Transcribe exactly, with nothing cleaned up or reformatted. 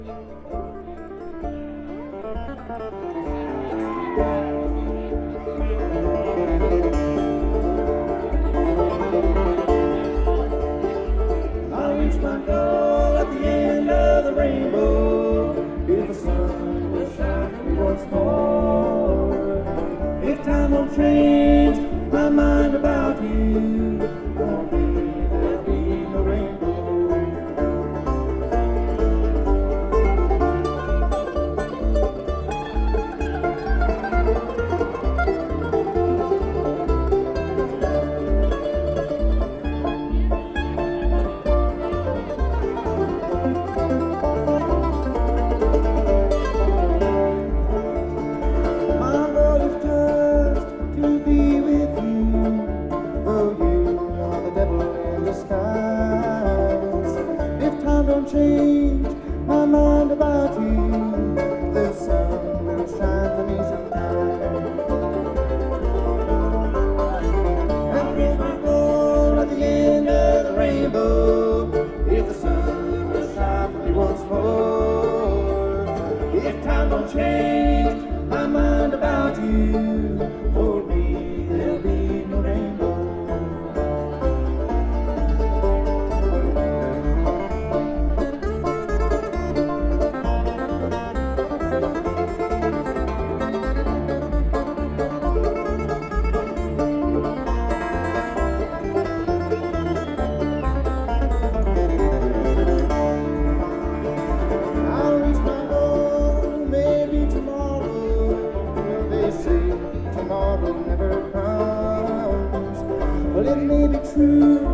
I'll reach my goal at the end of the rainbow if the sun will shine once more. If time won't change my mind about you, won't be, there'll be no rainbow. Don't change my mind about you, the sun will shine for me sometime. And reach my goal at the end of the rainbow if the sun will shine for me once more. If time don't change my mind about you, for me there'll be no rainbow. Tomorrow never comes. Well, it may be true